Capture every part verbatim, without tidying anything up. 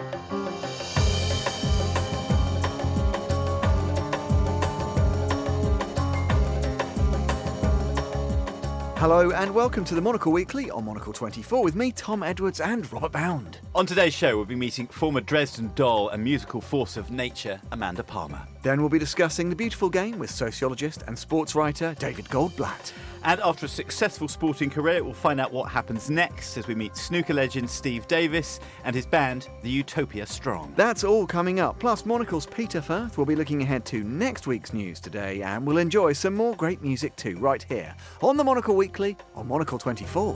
Hello and welcome to the Monocle Weekly on Monocle twenty-four with me, Tom Edwards and Robert Bound. On today's show, we'll be meeting former Dresden Doll and musical force of nature, Amanda Palmer. Then we'll be discussing the beautiful game with sociologist and sports writer David Goldblatt. And after a successful sporting career, we'll find out what happens next as we meet snooker legend Steve Davis and his band, the Utopia Strong. That's all coming up. Plus, Monocle's Peter Firth will be looking ahead to next week's news today, and we'll enjoy some more great music too, right here on the Monocle Weekly on Monocle twenty-four.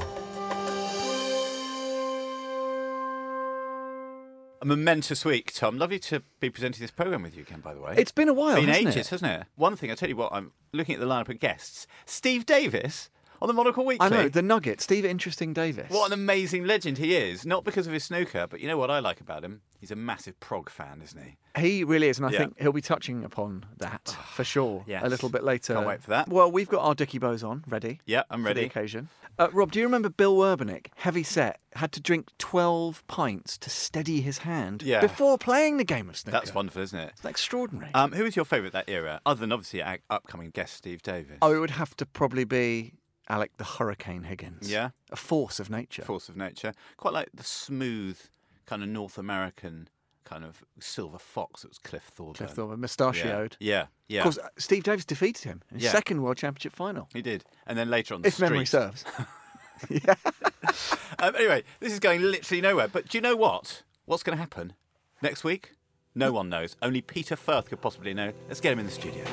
A momentous week, Tom. Lovely to be presenting this programme with you again, by the way. It's been a while, been hasn't ages, it? hasn't it? One thing, I tell you what, I'm looking at the lineup of guests. Steve Davis on the Monocle Weekly. I know, the Nugget, Steve Interesting Davis. What an amazing legend he is. Not because of his snooker, but you know what I like about him? He's a massive prog fan, isn't he? He really is, and I Yeah. think he'll be touching upon that for sure Yes. a little bit later. Can't wait for that. Well, we've got our Dickie Bows on, ready. Yeah, I'm For ready. the occasion. Uh, Rob, do you remember Bill Werbenick, heavy set, had to drink twelve pints to steady his hand Yeah. before playing the game of snooker? That's wonderful, isn't it? It's extraordinary. Um, who is your favourite that era, other than obviously our upcoming guest Steve Davis? oh, it would have to probably be Alec the Hurricane Higgins. Yeah? A force of nature. Force of nature. Quite like the smooth, kind of North American kind of silver fox that was Cliff Thorburn. Cliff Thorburn, Yeah, mustachioed. yeah, yeah. Of course, uh, Steve Davis defeated him in his Yeah. second World Championship final. He did. And then later on the If memory street. serves. yeah. Um, anyway, this is going literally nowhere. But do you know what? What's going to happen next week? No one knows. Only Peter Firth could possibly know. Let's get him in the studio.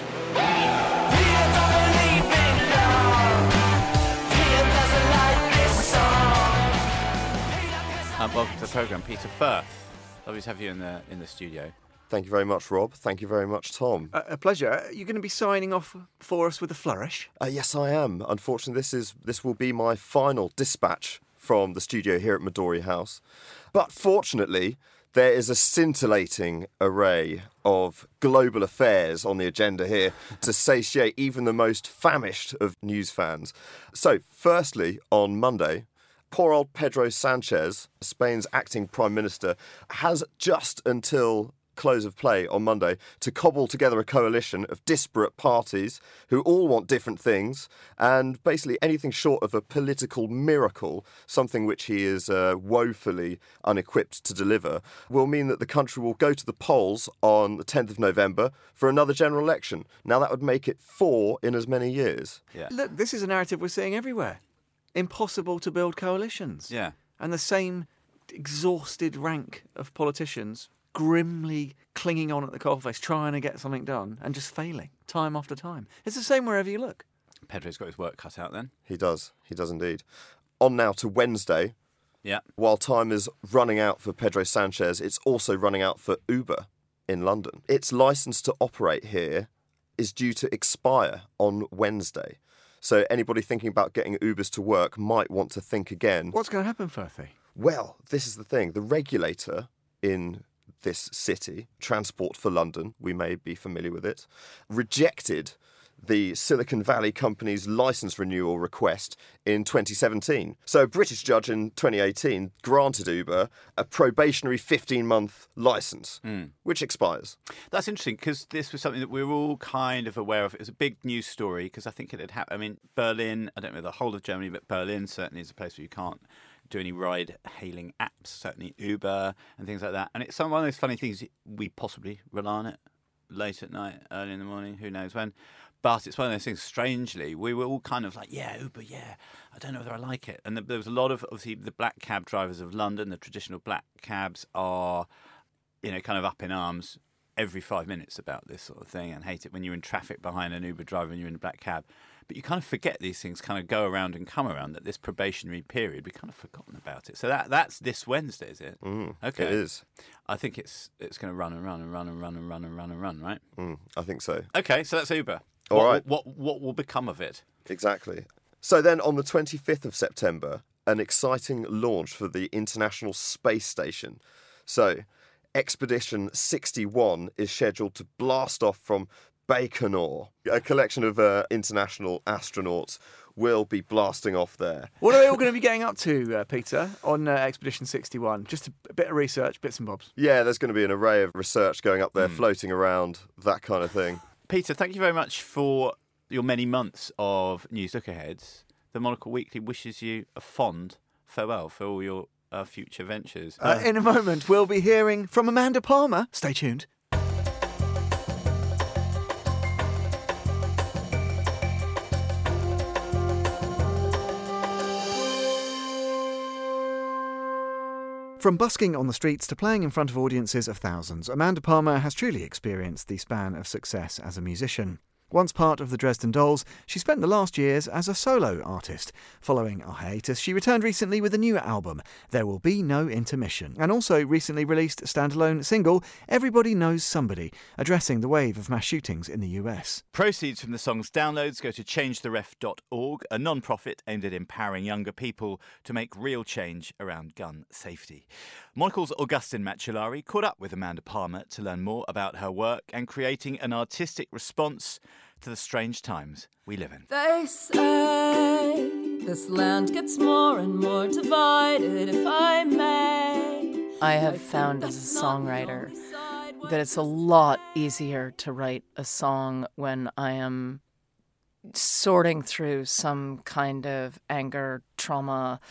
Um, welcome to the programme, Peter Firth. Lovely to have you in the in the studio. Thank you very much, Rob. Thank you very much, Tom. A, a pleasure. Are you going to be signing off for us with a flourish? Uh, yes, I am. Unfortunately, this is this will be my final dispatch from the studio here at Midori House. But fortunately, there is a scintillating array of global affairs on the agenda here to satiate even the most famished of news fans. So, firstly, on Monday, poor old Pedro Sanchez, Spain's acting prime minister, has just until close of play on Monday to cobble together a coalition of disparate parties who all want different things, and basically anything short of a political miracle, something which he is uh, woefully unequipped to deliver, will mean that the country will go to the polls on the tenth of November for another general election. Now that would make it four in as many years. Yeah. Look, this is a narrative we're seeing everywhere. Impossible to build coalitions. Yeah. And the same exhausted rank of politicians grimly clinging on at the coalface, trying to get something done and just failing time after time. It's the same wherever you look. Pedro's got his work cut out then. He does. He does indeed. On now to Wednesday. Yeah. While time is running out for Pedro Sanchez, it's also running out for Uber in London. Its licence to operate here is due to expire on Wednesday. So anybody thinking about getting Ubers to work might want to think again. What's going to happen, Firthy? Well, this is the thing. The regulator in this city, Transport for London, we may be familiar with it, rejected the Silicon Valley company's licence renewal request in twenty seventeen. So a British judge in twenty eighteen granted Uber a probationary fifteen-month licence, Mm. which expires. That's interesting because this was something that we were all kind of aware of. It was a big news story because I think it had happened. I mean, Berlin, I don't know the whole of Germany, but Berlin certainly is a place where you can't do any ride-hailing apps, certainly Uber and things like that. And it's some one of those funny things we possibly rely on it late at night, early in the morning, who knows when. But it's one of those things, strangely, we were all kind of like, yeah, Uber, yeah, I don't know whether I like it. And there was a lot of, obviously, the black cab drivers of London, the traditional black cabs are, you know, kind of up in arms every five minutes about this sort of thing and hate it when you're in traffic behind an Uber driver and you're in a black cab. But you kind of forget these things kind of go around and come around, that this probationary period, we've kind of forgotten about it. So that that's this Wednesday, is it? Mm, Okay. It is. I think it's it's going to run and run and run and run and run and run and run, right? Mm, I think so. Okay, so that's Uber. All what, right. What, what will become of it? Exactly. So then on the twenty-fifth of September, an exciting launch for the International Space Station. So Expedition sixty-one is scheduled to blast off from Baikonur. A collection of uh, international astronauts will be blasting off there. What are they all going to be getting up to, uh, Peter, on uh, Expedition sixty-one? Just a, a bit of research, bits and bobs. Yeah, there's going to be an array of research going up there, Mm. floating around, that kind of thing. Peter, thank you very much for your many months of News Look Aheads. The Monocle Weekly wishes you a fond farewell for all your uh, future ventures. Uh, in a moment, we'll be hearing from Amanda Palmer. Stay tuned. From busking on the streets to playing in front of audiences of thousands, Amanda Palmer has truly experienced the span of success as a musician. Once part of the Dresden Dolls, she spent the last years as a solo artist. Following a hiatus, she returned recently with a new album, There Will Be No Intermission, and also recently released a standalone single, Everybody Knows Somebody, addressing the wave of mass shootings in the U S. Proceeds from the song's downloads go to change the ref dot org, a non-profit aimed at empowering younger people to make real change around gun safety. Monocle's Augustin Macellari caught up with Amanda Palmer to learn more about her work and creating an artistic response to the strange times we live in. They say this land gets more and more divided, if I may. I have found as a songwriter that it's a lot easier to write a song when I am sorting through some kind of anger, trauma,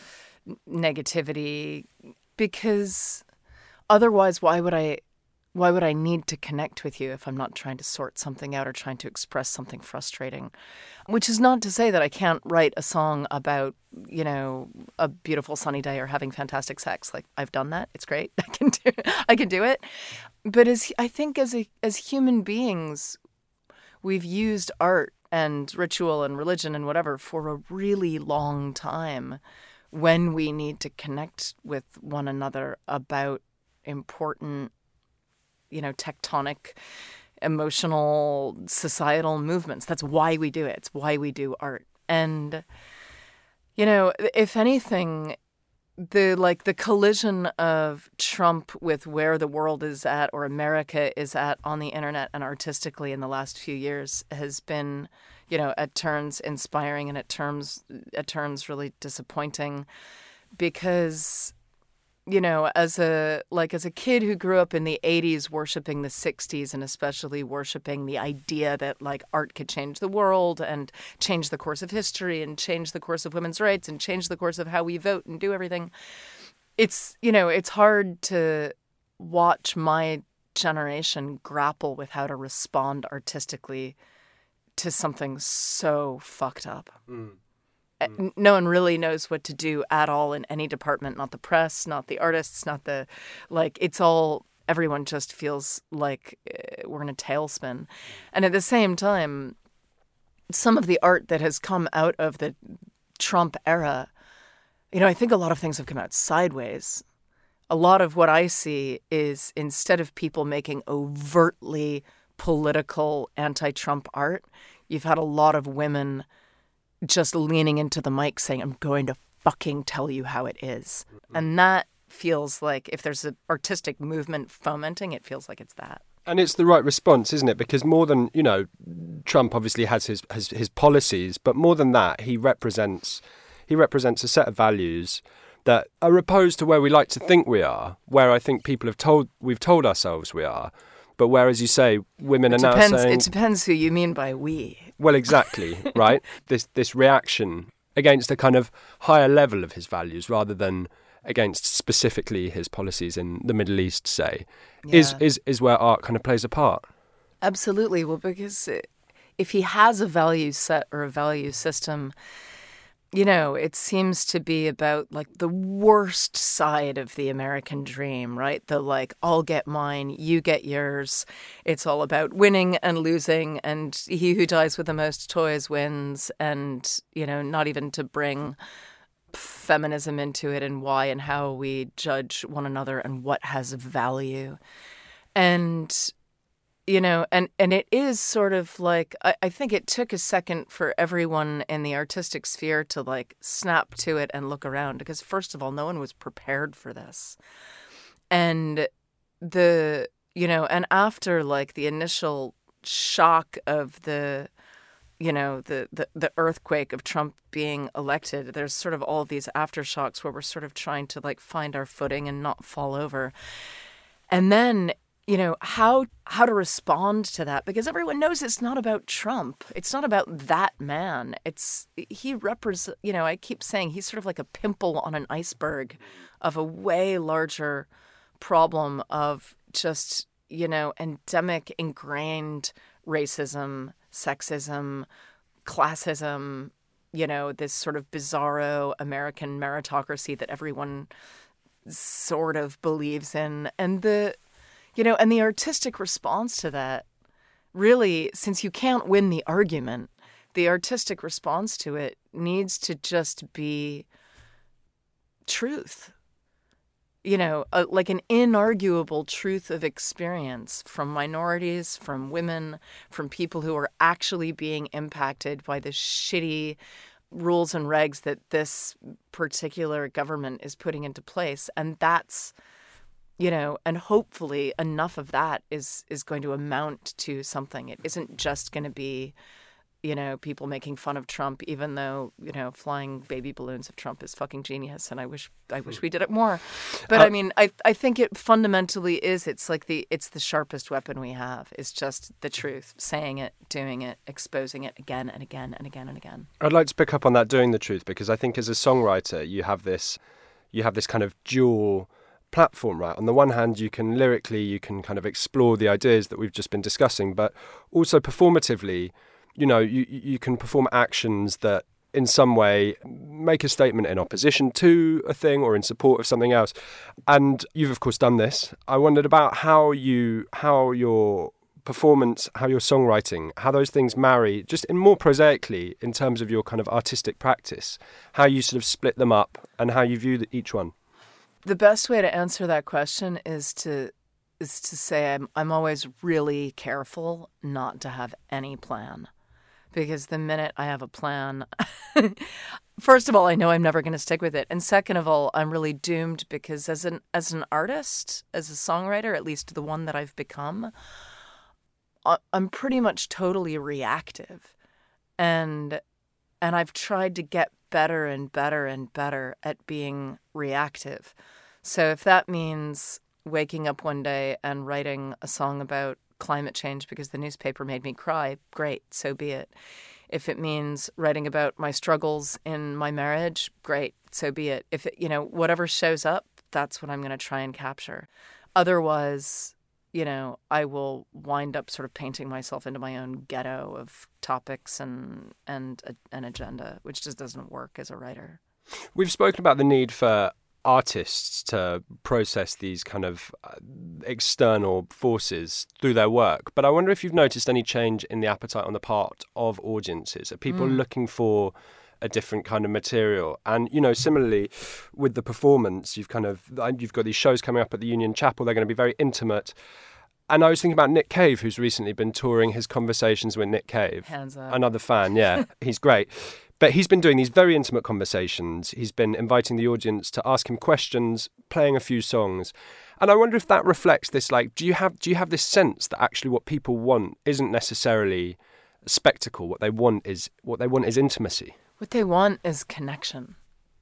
negativity, because otherwise why would I why would I need to connect with you if I'm not trying to sort something out or trying to express something frustrating? Which is not to say that I can't write a song about, you know, a beautiful sunny day or having fantastic sex. Like, I've done that. It's great. I can do it. I can do it. But as I think as a, as human beings, we've used art and ritual and religion and whatever for a really long time when we need to connect with one another about important, you know, tectonic, emotional, societal movements. That's why we do it. It's why we do art. And, you know, if anything, the like the collision of Trump with where the world is at or America is at on the internet and artistically in the last few years has been, you know, at turns inspiring and at terms at turns really disappointing, because, you know, as a like as a kid who grew up in the eighties worshiping the sixties and especially worshiping the idea that like art could change the world and change the course of history and change the course of women's rights and change the course of how we vote and do everything. It's, you know, it's hard to watch my generation grapple with how to respond artistically to something so fucked up. Mm. Mm. No one really knows what to do at all in any department, not the press, not the artists, not the, like, it's all, everyone just feels like uh, we're in a tailspin. And at the same time, some of the art that has come out of the Trump era, you know, I think a lot of things have come out sideways. A lot of what I see is instead of people making overtly political anti-Trump art, you've had a lot of women just leaning into the mic saying, I'm going to fucking tell you how it is. Mm-hmm. And that feels like if there's an artistic movement fomenting, it feels like it's that. And it's the right response, isn't it? Because more than, you know, Trump obviously has his, his, his policies, but more than that, he represents he represents a set of values that are opposed to where we like to think we are, where I think people have told we've told ourselves we are. But where, as you say, women it are depends, now saying... It depends who you mean by we. Well, exactly, right? This this reaction against a kind of higher level of his values rather than against specifically his policies in the Middle East, say, yeah. is, is, is where art kind of plays a part. Absolutely. Well, because if he has a value set or a value system, you know, it seems to be about like the worst side of the American dream, right? The like, I'll get mine, you get yours. It's all about winning and losing, and he who dies with the most toys wins. And, you know, not even to bring feminism into it and why and how we judge one another and what has value. And You know, and, and it is sort of like, I, I think it took a second for everyone in the artistic sphere to like snap to it and look around, because first of all, no one was prepared for this. And the, you know, and after like the initial shock of the you know, the, the, the earthquake of Trump being elected, there's sort of all of these aftershocks where we're sort of trying to like find our footing and not fall over. And then, you know, how how to respond to that, because everyone knows it's not about Trump. It's not about that man. It's he represents, you know, I keep saying he's sort of like a pimple on an iceberg of a way larger problem of just, you know, endemic, ingrained racism, sexism, classism, you know, this sort of bizarro American meritocracy that everyone sort of believes in. And the, you know, and the artistic response to that, really, since you can't win the argument, the artistic response to it needs to just be truth. You know, a, like an inarguable truth of experience from minorities, from women, from people who are actually being impacted by the shitty rules and regs that this particular government is putting into place. And that's, you know, and hopefully enough of that is is going to amount to something. It isn't just going to be, you know, people making fun of Trump, even though, you know, flying baby balloons of Trump is fucking genius, and I wish I wish we did it more. But uh, I mean, I I think it fundamentally is. It's like the it's the sharpest weapon we have. It's just the truth, saying it, doing it, exposing it again and again and again and again. I'd like to pick up on that, doing the truth, because I think as a songwriter, you have this, you have this kind of dual platform, right? On the one hand, you can lyrically, you can kind of explore the ideas that we've just been discussing, but also performatively, you know, you you can perform actions that in some way make a statement in opposition to a thing or in support of something else. And you've of course done this. I wondered about how you how your performance, how your songwriting, how those things marry, just in more prosaically in terms of your kind of artistic practice, how you sort of split them up and how you view each one. The best way to answer that question is to is to say I'm I'm always really careful not to have any plan. Because the minute I have a plan, first of all, I know I'm never going to stick with it. And second of all, I'm really doomed because as an as an artist, as a songwriter, at least the one that I've become, I'm pretty much totally reactive. And and I've tried to get better and better and better at being reactive. So if that means waking up one day and writing a song about climate change because the newspaper made me cry, great, so be it. If it means writing about my struggles in my marriage, great, so be it. If it, you know, whatever shows up, that's what I'm going to try and capture. Otherwise, you know, I will wind up sort of painting myself into my own ghetto of topics and and a, an agenda, which just doesn't work as a writer. We've spoken about the need for artists to process these kind of external forces through their work. But I wonder if you've noticed any change in the appetite on the part of audiences. Are people mm. looking for a different kind of material? And, you know, similarly with the performance, you've kind of, you've got these shows coming up at the Union Chapel. They're going to be very intimate. And I was thinking about Nick Cave, who's recently been touring his Conversations with Nick Cave. Hands up. Another fan, yeah. He's great. But he's been doing these very intimate conversations. He's been inviting the audience to ask him questions, playing a few songs. And I wonder if that reflects this, like, do you have do you have this sense that actually what people want isn't necessarily a spectacle? What they want is what they want is intimacy. What they want is connection.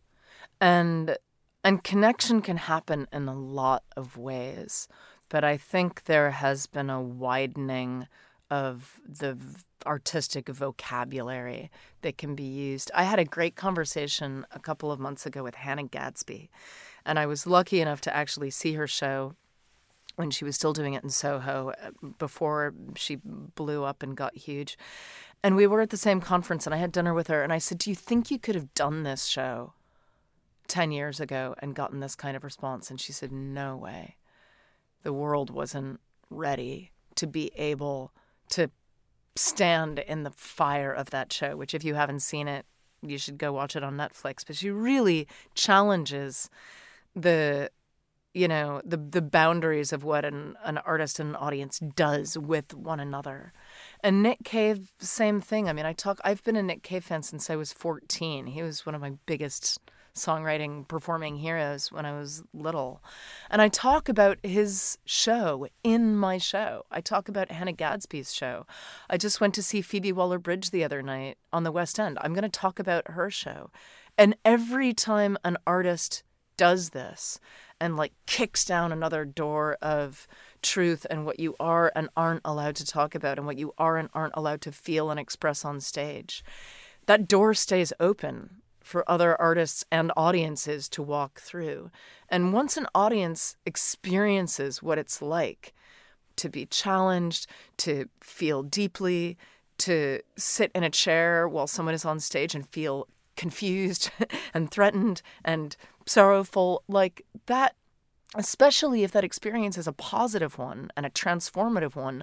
And and connection can happen in a lot of ways. But I think there has been a widening of the artistic vocabulary that can be used. I had a great conversation a couple of months ago with Hannah Gadsby, and I was lucky enough to actually see her show when she was still doing it in Soho before she blew up and got huge. And we were at the same conference, and I had dinner with her, and I said, do you think you could have done this show ten years ago and gotten this kind of response? And she said, no way. The world wasn't ready to be able to stand in the fire of that show, which if you haven't seen it, you should go watch it on Netflix. But she really challenges the, you know, the the boundaries of what an, an artist and an audience does with one another. And Nick Cave, same thing. I mean, I talk. I've been a Nick Cave fan since I was fourteen. He was one of my biggest songwriting Performing Heroes when I was little. And I talk about his show in my show. I talk about Hannah Gadsby's show. I just went to see Phoebe Waller-Bridge the other night on the West End. I'm going to talk about her show. And every time an artist does this and like kicks down another door of truth and what you are and aren't allowed to talk about and what you are and aren't allowed to feel and express on stage, that door stays open for other artists and audiences to walk through. And once an audience experiences what it's like to be challenged, to feel deeply, to sit in a chair while someone is on stage and feel confused and threatened and sorrowful, like that, especially if that experience is a positive one and a transformative one,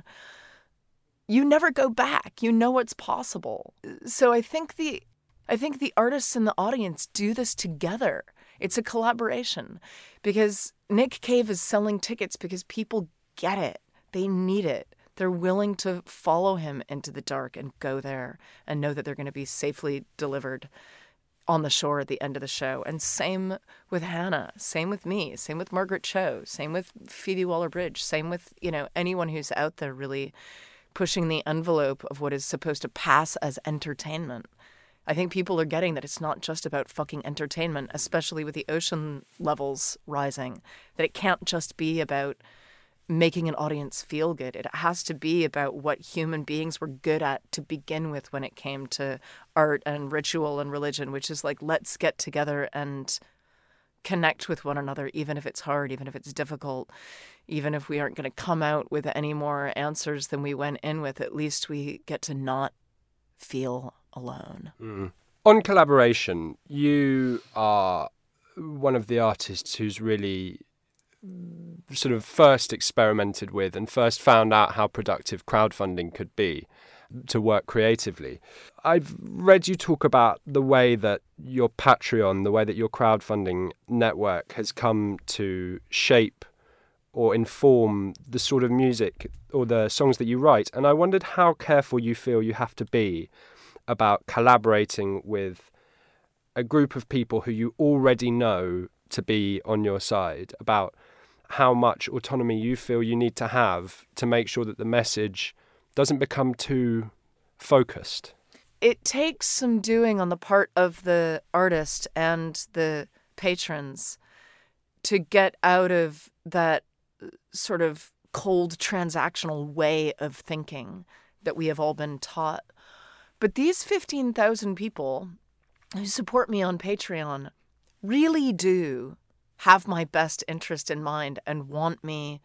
you never go back. You know what's possible. So I think the I think the artists and the audience do this together. It's a collaboration because Nick Cave is selling tickets because people get it. They need it. They're willing to follow him into the dark and go there and know that they're going to be safely delivered on the shore at the end of the show. And same with Hannah, same with me, same with Margaret Cho, same with Phoebe Waller-Bridge, same with, you know, anyone who's out there really pushing the envelope of what is supposed to pass as entertainment. I think people are getting that it's not just about fucking entertainment, especially with the ocean levels rising, that it can't just be about making an audience feel good. It has to be about what human beings were good at to begin with when it came to art and ritual and religion, which is like, let's get together and connect with one another, even if it's hard, even if it's difficult, even if we aren't going to come out with any more answers than we went in with. At least we get to not feel alone. Mm. On collaboration, you are one of the artists who's really sort of first experimented with and first found out how productive crowdfunding could be to work creatively. I've read you talk about the way that your Patreon, the way that your crowdfunding network has come to shape or inform the sort of music or the songs that you write. And I wondered how careful you feel you have to be about collaborating with a group of people who you already know to be on your side, about how much autonomy you feel you need to have to make sure that the message doesn't become too focused. It takes some doing on the part of the artist and the patrons to get out of that sort of cold transactional way of thinking that we have all been taught. But these fifteen thousand people who support me on Patreon really do have my best interest in mind and want me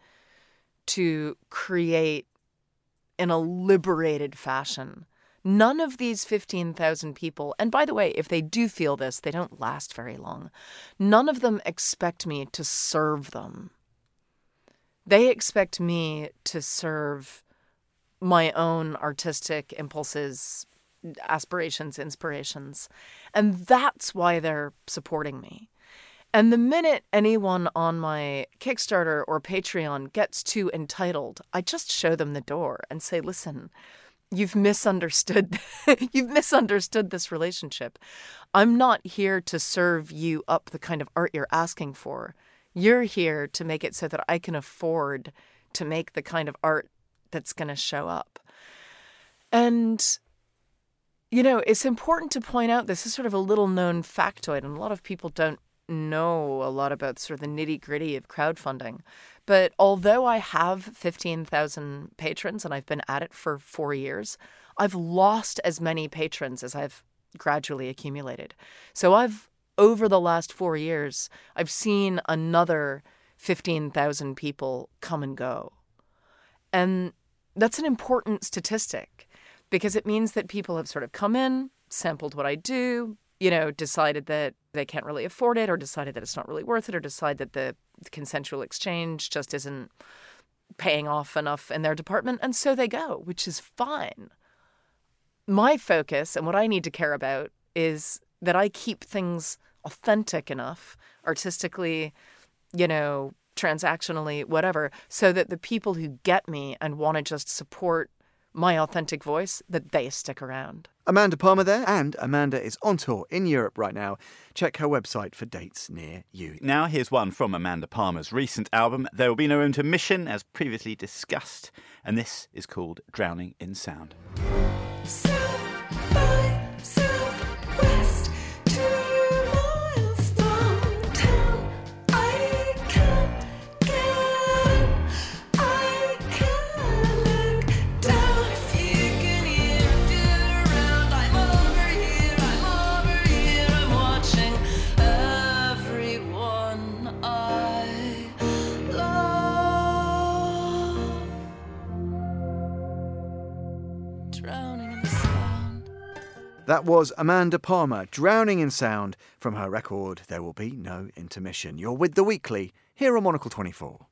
to create in a liberated fashion. None of these fifteen thousand people, and by the way, if they do feel this, they don't last very long. None of them expect me to serve them. They expect me to serve my own artistic impulses, aspirations, inspirations. And that's why they're supporting me. And the minute anyone on my Kickstarter or Patreon gets too entitled, I just show them the door and say, listen, you've misunderstood. You've misunderstood this relationship. I'm not here to serve you up the kind of art you're asking for. You're here to make it so that I can afford to make the kind of art that's going to show up. And, you know, it's important to point out, this is sort of a little known factoid, and a lot of people don't know a lot about sort of the nitty gritty of crowdfunding. But although I have fifteen thousand patrons and I've been at it for four years, I've lost as many patrons as I've gradually accumulated. So I've, over the last four years, I've seen another fifteen thousand people come and go. And that's an important statistic because it means that people have sort of come in, sampled what I do, you know, decided that they can't really afford it, or decided that it's not really worth it, or decide that the consensual exchange just isn't paying off enough in their department, and so they go, which is fine. My focus and what I need to care about is that I keep things authentic enough, artistically, you know, transactionally, whatever, so that the people who get me and want to just support my authentic voice, that they stick around. Amanda Palmer there, and Amanda is on tour in Europe right now. Check her website for dates near you. Now here's one from Amanda Palmer's recent album, There Will Be No Intermission, as previously discussed, and this is called Drowning in Sound. South by Southwest, two miles from town. I can't get, I can't look down. If you can hear it around, I'm over here, I'm over here, I'm watching everyone I love drowning in the sound. That was Amanda Palmer, Drowning in Sound, from her record There Will Be No Intermission. You're with The Weekly, here on Monocle twenty-four.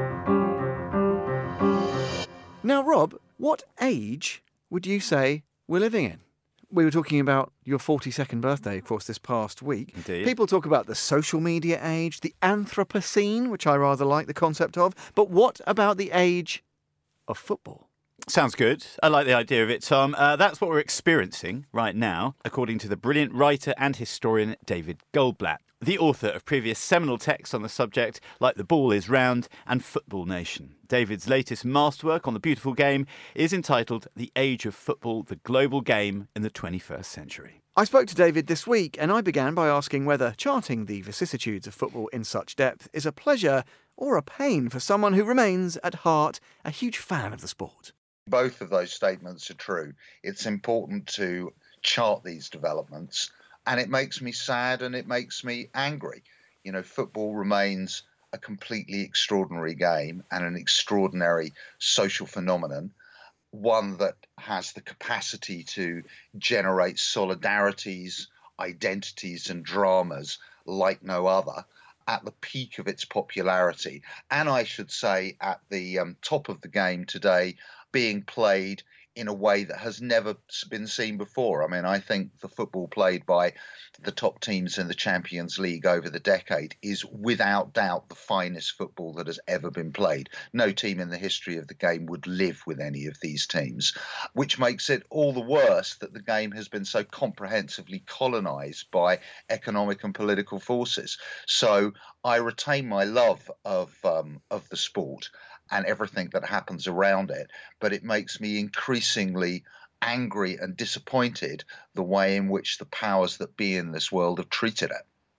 Now, Rob, what age would you say we're living in? We were talking about your forty-second birthday, of course, this past week. Indeed. People talk about the social media age, the Anthropocene, which I rather like the concept of. But what about the age of football? Sounds good. I like the idea of it, Tom. Uh, that's what we're experiencing right now, according to the brilliant writer and historian David Goldblatt, the author of previous seminal texts on the subject, like The Ball is Round and Football Nation. David's latest masterwork on the beautiful game is entitled The Age of Football, the Global Game in the twenty-first Century. I spoke to David this week, and I began by asking whether charting the vicissitudes of football in such depth is a pleasure or a pain for someone who remains, at heart, a huge fan of the sport. Both of those statements are true. It's important to chart these developments, and it makes me sad and it makes me angry. You know, football remains a completely extraordinary game and an extraordinary social phenomenon, one that has the capacity to generate solidarities, identities and dramas like no other at the peak of its popularity. And I should say at the um, top of the game today, being played in a way that has never been seen before. I mean, I think the football played by the top teams in the Champions League over the decade is without doubt the finest football that has ever been played. No team in the history of the game would live with any of these teams, which makes it all the worse that the game has been so comprehensively colonized by economic and political forces. So I retain my love of um, of the sport and everything that happens around it, but it makes me increasingly angry and disappointed the way in which the powers that be in this world have treated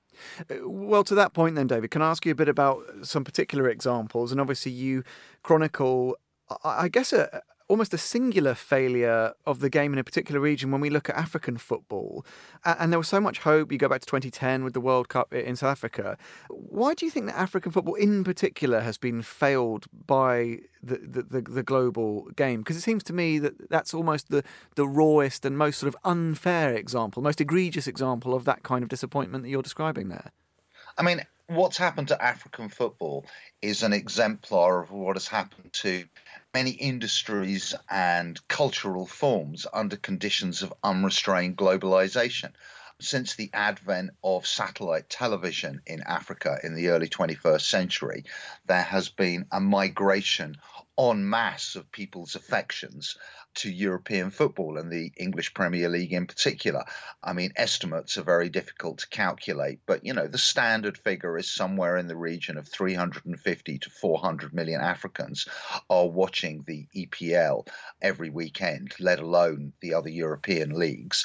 it. Well, to that point then, David, can I ask you a bit about some particular examples? And obviously you chronicle, I guess, a, almost a singular failure of the game in a particular region when we look at African football. And there was so much hope. You go back to twenty ten with the World Cup in South Africa. Why do you think that African football in particular has been failed by the, the, the, the global game? Because it seems to me that that's almost the, the rawest and most sort of unfair example, most egregious example of that kind of disappointment that you're describing there. I mean, what's happened to African football is an exemplar of what has happened to many industries and cultural forms under conditions of unrestrained globalization. Since the advent of satellite television in Africa in the early twenty-first century, there has been a migration en masse of people's affections to European football and the English Premier League in particular. I mean, estimates are very difficult to calculate, but, you know, the standard figure is somewhere in the region of three hundred fifty to four hundred million Africans are watching the E P L every weekend, let alone the other European leagues.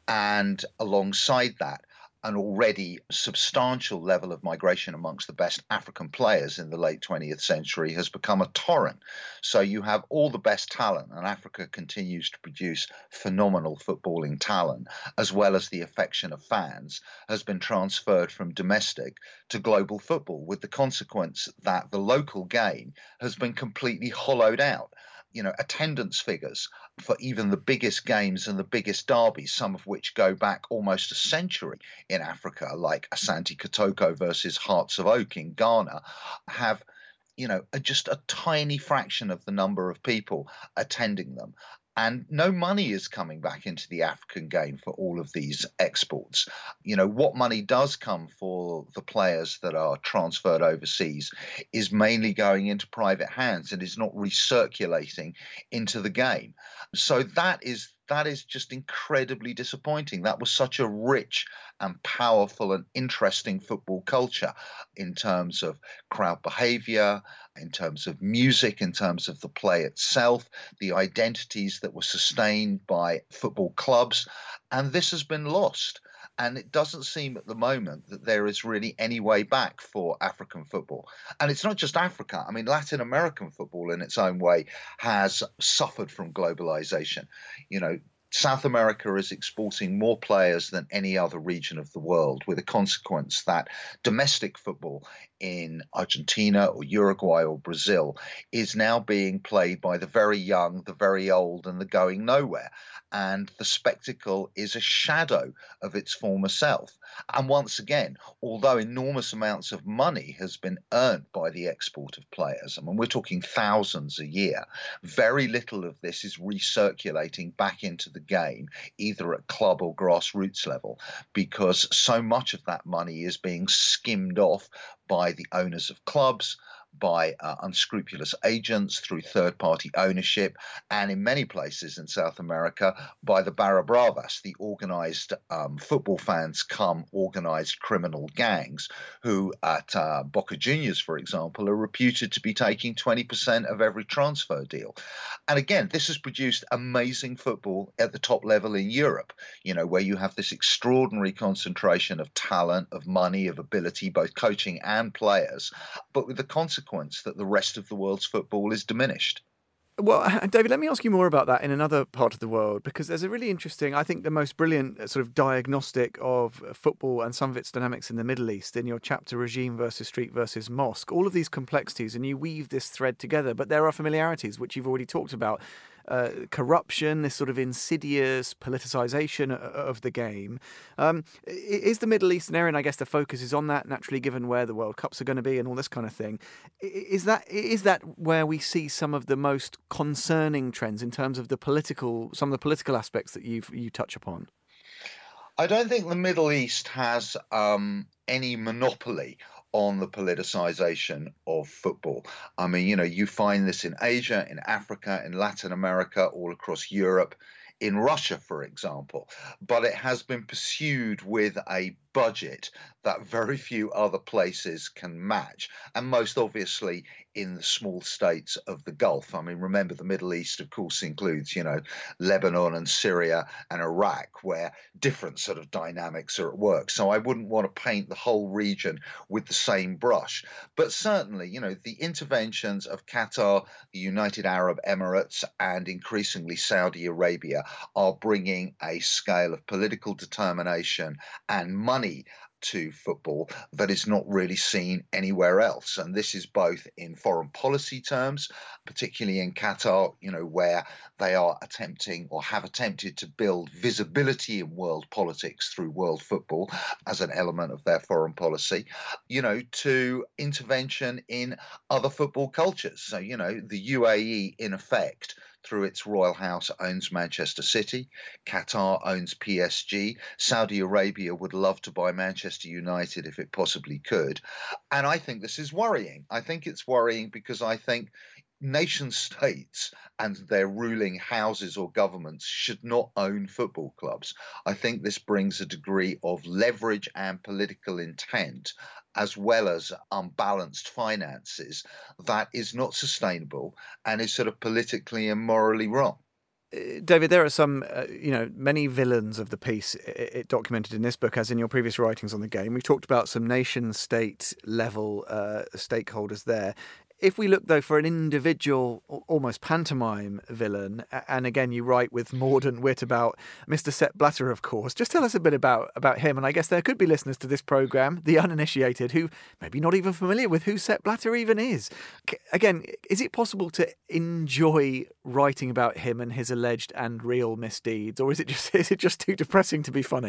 And alongside that, an already substantial level of migration amongst the best African players in the late twentieth century has become a torrent. So you have all the best talent, and Africa continues to produce phenomenal footballing talent, as well as the affection of fans, has been transferred from domestic to global football, with the consequence that the local game has been completely hollowed out. You know, attendance figures for even the biggest games and the biggest derbies, some of which go back almost a century in Africa, like Asante Kotoko versus Hearts of Oak in Ghana, have, you know, a, just a tiny fraction of the number of people attending them. And no money is coming back into the African game for all of these exports. You know, what money does come for the players that are transferred overseas is mainly going into private hands and is not recirculating into the game. So that is that is just incredibly disappointing. That was such a rich and powerful and interesting football culture in terms of crowd behavior, in terms of music, in terms of the play itself, the identities that were sustained by football clubs. And this has been lost. And it doesn't seem at the moment that there is really any way back for African football. And it's not just Africa. I mean, Latin American football in its own way has suffered from globalization. You know, South America is exporting more players than any other region of the world, with a consequence that domestic football in Argentina or Uruguay or Brazil is now being played by the very young, the very old, and the going nowhere. And the spectacle is a shadow of its former self. And once again, although enormous amounts of money has been earned by the export of players, I mean, we're talking thousands a year, very little of this is recirculating back into the game, either at club or grassroots level, because so much of that money is being skimmed off by the owners of clubs, by uh, unscrupulous agents through third-party ownership, and in many places in South America by the Barra Bravas, the organised um, football fans come organised criminal gangs who at uh, Boca Juniors, for example, are reputed to be taking twenty percent of every transfer deal. And again, this has produced amazing football at the top level in Europe, you know, where you have this extraordinary concentration of talent, of money, of ability, both coaching and players, but with the consequence that the rest of the world's football is diminished. Well, David, let me ask you more about that in another part of the world, because there's a really interesting, I think the most brilliant sort of diagnostic of football and some of its dynamics in the Middle East in your chapter, Regime versus Street versus Mosque. All of these complexities, and you weave this thread together, but there are familiarities, which you've already talked about. Uh, corruption, this sort of insidious politicization of the game. Um, is the Middle East an area, and I guess the focus is on that, naturally, given where the World Cups are going to be and all this kind of thing. Is that is that where we see some of the most concerning trends in terms of the political, some of the political aspects that you you touch upon? I don't think the Middle East has um, any monopoly on the politicization of football. I mean, you know, you find this in Asia, in Africa, in Latin America, all across Europe, in Russia, for example. But it has been pursued with a budget that very few other places can match, and most obviously in the small states of the Gulf. I mean, remember, the Middle East, of course, includes, you know, Lebanon and Syria and Iraq, where different sort of dynamics are at work. So I wouldn't want to paint the whole region with the same brush. But certainly, you know, the interventions of Qatar, the United Arab Emirates, and increasingly Saudi Arabia are bringing a scale of political determination and money to football that is not really seen anywhere else. And this is both in foreign policy terms, particularly in Qatar, you know, where they are attempting or have attempted to build visibility in world politics through world football as an element of their foreign policy, you know, to intervention in other football cultures. So, you know, the U A E, in effect, through its royal house, owns Manchester City. Qatar owns P S G. Saudi Arabia would love to buy Manchester United if it possibly could. And I think this is worrying. I think it's worrying because I think nation states and their ruling houses or governments should not own football clubs. I think this brings a degree of leverage and political intent, as well as unbalanced finances, that is not sustainable and is sort of politically and morally wrong. David, there are some, uh, you know, many villains of the piece it, it documented in this book, as in your previous writings on the game. We've talked about some nation-state level uh, stakeholders there. If we look, though, for an individual, almost pantomime villain, and again, you write with mordant wit about Mister Sepp Blatter, of course, just tell us a bit about, about him. And I guess there could be listeners to this programme, the uninitiated, who maybe not even familiar with who Sepp Blatter even is. Again, is it possible to enjoy writing about him and his alleged and real misdeeds, or is it just is it just too depressing to be funny?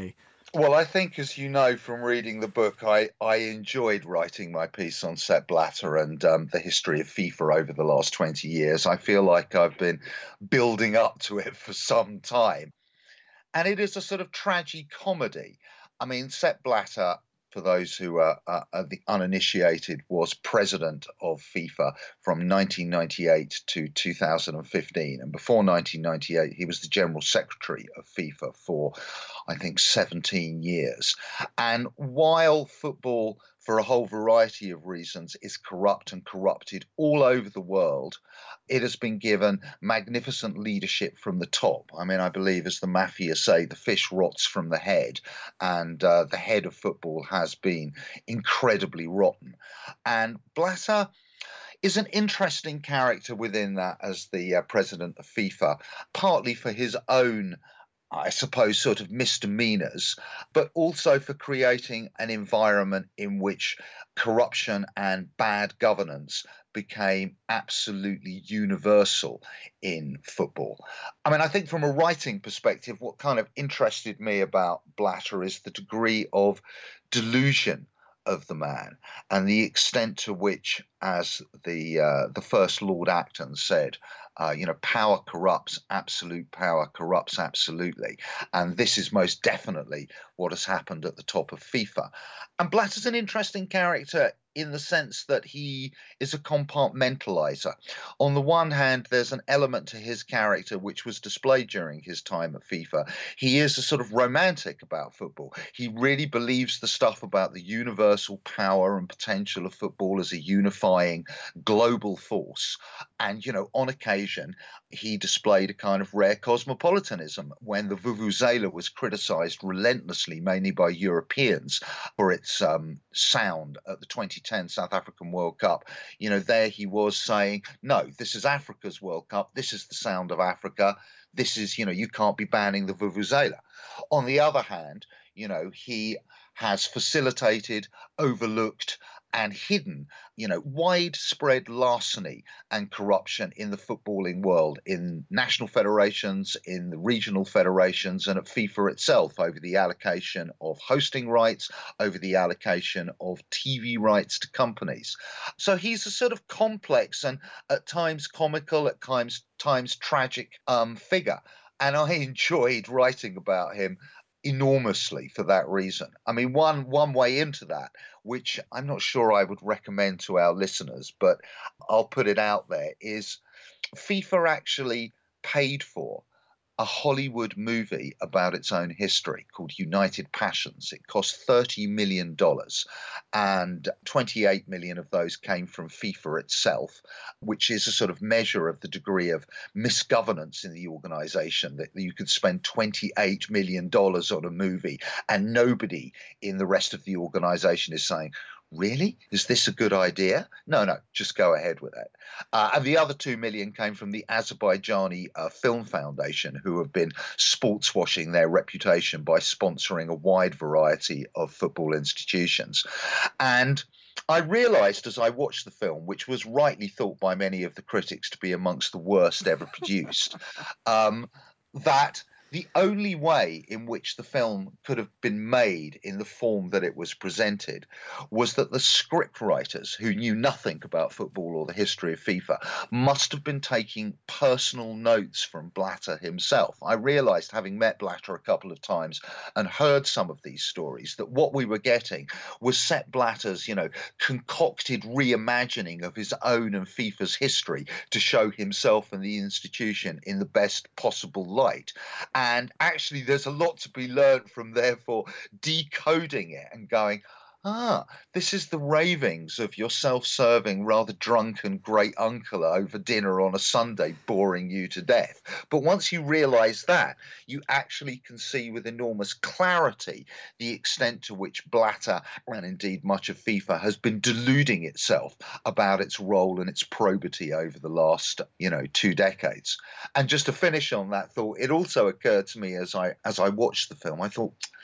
Well, I think, as you know from reading the book, I, I enjoyed writing my piece on Sepp Blatter and um, the history of FIFA over the last twenty years. I feel like I've been building up to it for some time. And it is a sort of tragi-comedy. I mean, Sepp Blatter, for those who are, are, are the uninitiated, was president of FIFA from nineteen ninety-eight to two thousand fifteen. And before nineteen ninety-eight, he was the general secretary of FIFA for, I think, seventeen years. And while football, for a whole variety of reasons, is corrupt and corrupted all over the world, it has been given magnificent leadership from the top. I mean, I believe, as the mafia say, the fish rots from the head, and uh, the head of football has been incredibly rotten. And Blatter is an interesting character within that as the uh, president of FIFA, partly for his own, I suppose, sort of misdemeanors, but also for creating an environment in which corruption and bad governance became absolutely universal in football. I mean, I think from a writing perspective, what kind of interested me about Blatter is the degree of delusion of the man and the extent to which, as the uh, the first Lord Acton said, uh, you know, power corrupts, absolute power corrupts absolutely. And this is most definitely what has happened at the top of FIFA. And Blatter's an interesting character in the sense that he is a compartmentalizer. On the one hand, there's an element to his character which was displayed during his time at FIFA. He is a sort of romantic about football. He really believes the stuff about the universal power and potential of football as a unifying global force. And, you know, on occasion, he displayed a kind of rare cosmopolitanism when the Vuvuzela was criticized relentlessly, mainly by Europeans, for its um, sound at the twenty ten South African World Cup. You know, there he was saying, no, this is Africa's World Cup. This is the sound of Africa. This is, you know, you can't be banning the Vuvuzela. On the other hand, you know, he has facilitated, overlooked, and hidden, you know, widespread larceny and corruption in the footballing world, in national federations, in the regional federations, and at FIFA itself, over the allocation of hosting rights, over the allocation of T V rights to companies. So he's a sort of complex and at times comical, at times times tragic um, figure. And I enjoyed writing about him enormously for that reason. I mean, one one way into that, which I'm not sure I would recommend to our listeners, but I'll put it out there, is FIFA actually paid for a Hollywood movie about its own history called United Passions. It cost thirty million dollars, and twenty-eight million dollars of those came from FIFA itself, which is a sort of measure of the degree of misgovernance in the organization, that you could spend twenty-eight million dollars on a movie and nobody in the rest of the organization is saying, really? Is this a good idea? No, no, just go ahead with it. Uh, and the other two million came from the Azerbaijani uh, Film Foundation, who have been sports washing their reputation by sponsoring a wide variety of football institutions. And I realised as I watched the film, which was rightly thought by many of the critics to be amongst the worst ever produced, um, that the only way in which the film could have been made in the form that it was presented was that the script writers, who knew nothing about football or the history of FIFA, must have been taking personal notes from Blatter himself. I realized, having met Blatter a couple of times and heard some of these stories, that what we were getting was Sepp Blatter's, you know, concocted reimagining of his own and FIFA's history to show himself and the institution in the best possible light. And actually, there's a lot to be learned from, therefore, decoding it and going, ah, this is the ravings of your self-serving, rather drunken great uncle over dinner on a Sunday, boring you to death. But once you realise that, you actually can see with enormous clarity the extent to which Blatter, and indeed much of FIFA, has been deluding itself about its role and its probity over the last, you know, two decades. And just to finish on that thought, it also occurred to me as I as I watched the film, I thought,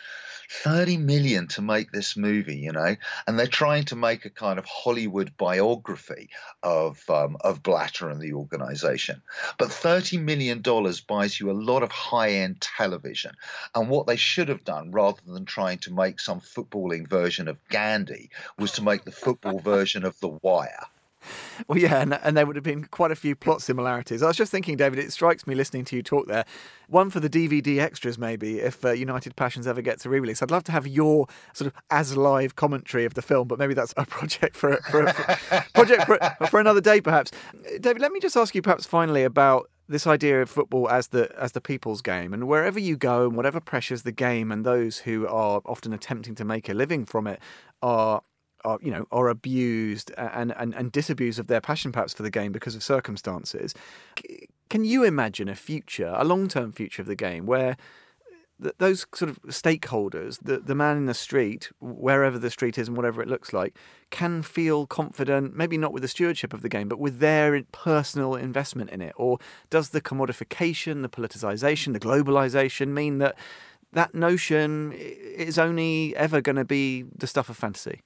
thirty million to make this movie, you know, and they're trying to make a kind of Hollywood biography of um, of Blatter and the organization. But thirty million dollars buys you a lot of high-end television. And what they should have done, rather than trying to make some footballing version of Gandhi, was to make the football version of The Wire. Well, yeah, and, and there would have been quite a few plot similarities. I was just thinking, David, it strikes me listening to you talk there. One for the D V D extras, maybe, if uh, United Passions ever gets a re-release. I'd love to have your sort of as live commentary of the film, but maybe that's a project for for, for project for, for another day, perhaps. David, let me just ask you, perhaps finally, about this idea of football as the as the people's game, and wherever you go, and whatever pressures the game and those who are often attempting to make a living from it are. Are, you know, are abused and, and, and disabused of their passion perhaps for the game because of circumstances. Can you imagine a future, a long-term future of the game where th- those sort of stakeholders, the, the man in the street, wherever the street is and whatever it looks like, can feel confident, maybe not with the stewardship of the game, but with their personal investment in it? Or does the commodification, the politicisation, the globalisation mean that that notion is only ever going to be the stuff of fantasy?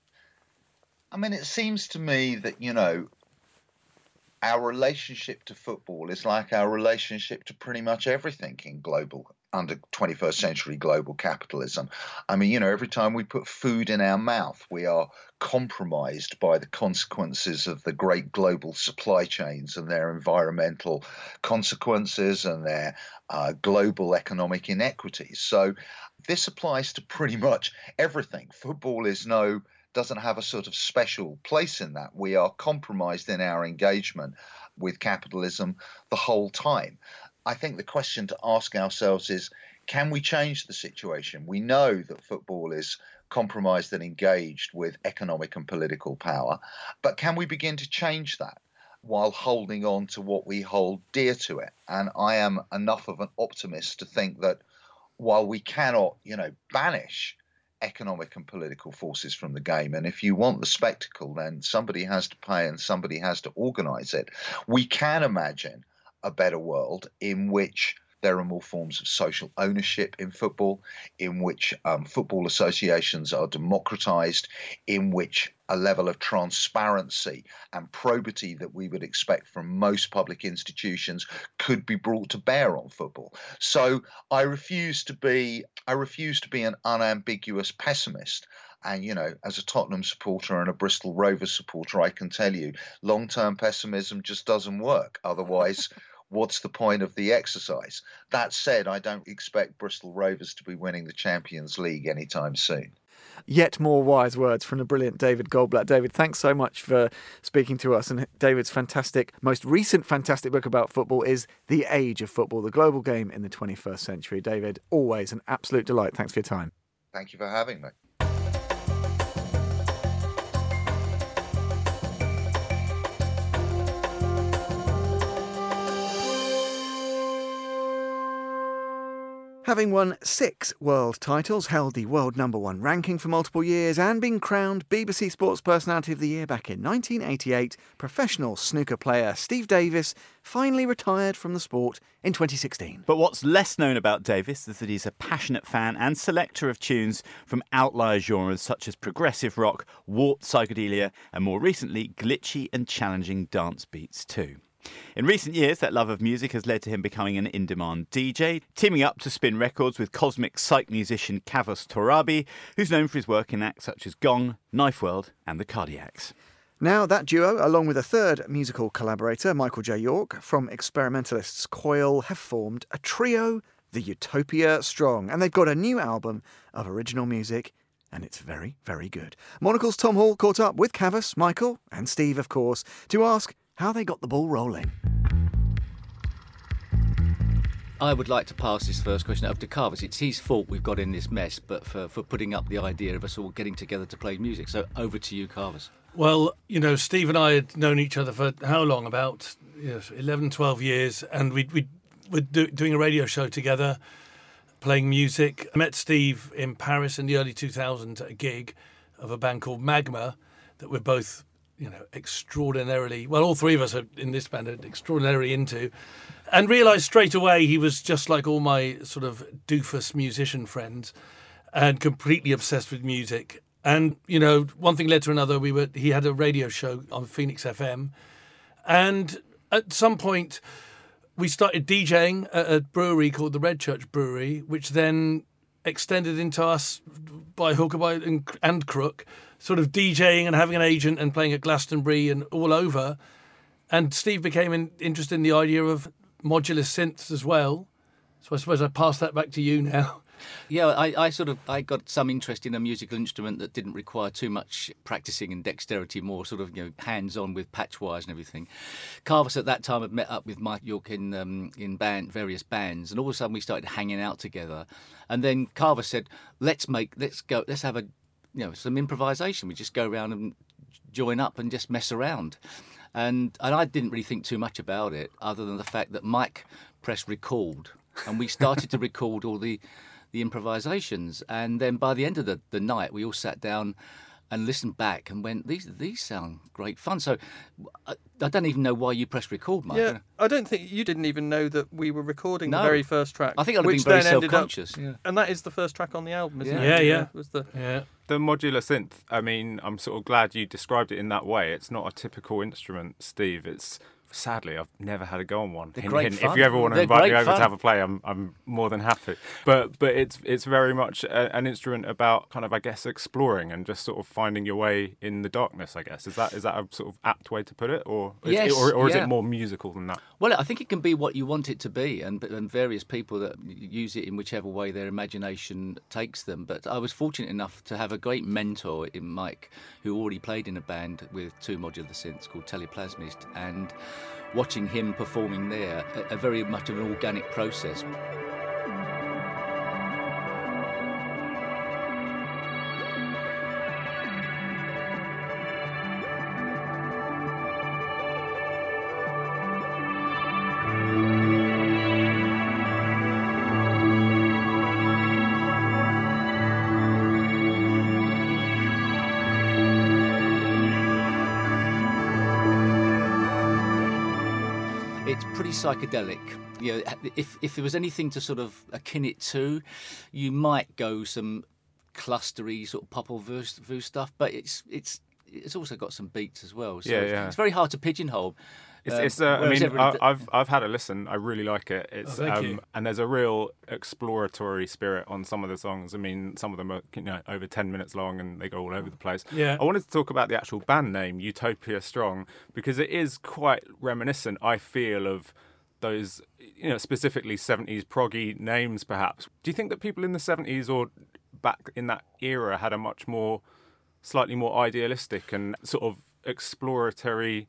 I mean, it seems to me that, you know, our relationship to football is like our relationship to pretty much everything in global, under twenty-first century global capitalism. I mean, you know, every time we put food in our mouth, we are compromised by the consequences of the great global supply chains and their environmental consequences and their uh, global economic inequities. So this applies to pretty much everything. Football is no... doesn't have a sort of special place in that. We are compromised in our engagement with capitalism the whole time. I think the question to ask ourselves is, can we change the situation? We know that football is compromised and engaged with economic and political power, but can we begin to change that while holding on to what we hold dear to it? And I am enough of an optimist to think that while we cannot, you know, banish economic and political forces from the game, and if you want the spectacle, then somebody has to pay and somebody has to organise it. We can imagine a better world in which there are more forms of social ownership in football, in which um, football associations are democratised, in which a level of transparency and probity that we would expect from most public institutions could be brought to bear on football. So I refuse to be, I refuse to be an unambiguous pessimist. And, you know, as a Tottenham supporter and a Bristol Rovers supporter, I can tell you long-term pessimism just doesn't work. Otherwise, what's the point of the exercise? That said, I don't expect Bristol Rovers to be winning the Champions League anytime soon. Yet more wise words from the brilliant David Goldblatt. David, thanks so much for speaking to us. And David's fantastic, most recent fantastic book about football is The Age of Football, the global game in the twenty-first century. David, always an absolute delight. Thanks for your time. Thank you for having me. Having won six world titles, held the world number one ranking for multiple years, and been crowned B B C Sports Personality of the Year back in nineteen eighty-eight, professional snooker player Steve Davis finally retired from the sport in twenty sixteen. But what's less known about Davis is that he's a passionate fan and selector of tunes from outlier genres such as progressive rock, warped psychedelia, and more recently, glitchy and challenging dance beats too. In recent years, that love of music has led to him becoming an in-demand D J, teaming up to spin records with cosmic psych musician Kavus Torabi, who's known for his work in acts such as Gong, Knife World and the Cardiacs. Now that duo, along with a third musical collaborator, Michael J. York, from experimentalists Coil, have formed a trio, the Utopia Strong, and they've got a new album of original music, and it's very, very good. Monocle's Tom Hall caught up with Kavus, Michael and Steve, of course, to ask how they got the ball rolling. I would like to pass this first question over to Kavus. It's his fault we've got in this mess, but for, for putting up the idea of us all getting together to play music. So over to you, Kavus. Well, you know, Steve and I had known each other for how long? About you know, eleven, twelve years. And we we were do, doing a radio show together, playing music. I met Steve in Paris in the early two thousands at a gig of a band called Magma that we're both, you know, extraordinarily, well, all three of us are in this band are extraordinarily into, and realised straight away he was just like all my sort of doofus musician friends. and completely obsessed with music. And, you know, one thing led to another. We were he had a radio show on Phoenix F M. And at some point, we started DJing at a brewery called the Red Church Brewery, which then extended into us by hook or by and, and crook, sort of DJing and having an agent and playing at Glastonbury and all over. And Steve became in, interested in the idea of modular synths as well. So I suppose I pass that back to you now. Yeah, I, I sort of I got some interest in a musical instrument that didn't require too much practicing and dexterity, more sort of you know hands-on with patch wires and everything. Carvus at that time had met up with Mike York in um, in band various bands, and all of a sudden we started hanging out together. And then Carvus said, "Let's make let's go let's have a you know some improvisation. We just go around and join up and just mess around." And and I didn't really think too much about it, other than the fact that Mike pressed record, and we started to record all the. the improvisations, and then by the end of the, the night we all sat down and listened back and went, these these sound great fun. So I, I don't even know why you pressed record, Mike. Yeah, I don't think you didn't even know that we were recording No. the very first track. I think I'd have which been very then ended up- self-conscious. Yeah. And that is the first track on the album, isn't Yeah. it? Yeah, yeah. Was the Yeah. The modular synth, I mean, I'm sort of glad you described it in that way. It's not a typical instrument, Steve. It's sadly, I've never had a go on one. They're Hint, great hint. fun. If you ever want to They're invite me great over fun. to have a play, I'm I'm more than happy. But but it's it's very much a, an instrument about kind of I guess exploring and just sort of finding your way in the darkness. I guess is that is that a sort of apt way to put it, or is, Yes, or, or is yeah. it more musical than that? Well, I think it can be what you want it to be, and, and various people that use it in whichever way their imagination takes them. But I was fortunate enough to have a great mentor in Mike, who already played in a band with two modular synths called Teleplasmist, and watching him performing there, a, a very much of an organic process. It's pretty psychedelic. You know, if if there was anything to sort of akin it to, you might go some clustery sort of pop or voos, voos stuff, but it's it's it's also got some beats as well. So Yeah, it's, yeah. it's very hard to pigeonhole. It's, Um, it's uh, I whereas mean, everybody I, d- I've I've had a listen. I really like it. It's Oh, thank um, you. and there's a real exploratory spirit on some of the songs. I mean, some of them are you know over ten minutes long and they go all over the place. Yeah. I wanted to talk about the actual band name, Utopia Strong, because it is quite reminiscent, I feel, of those you know specifically seventies proggy names. Perhaps. Do you think that people in the seventies or back in that era had a much more, slightly more idealistic and sort of exploratory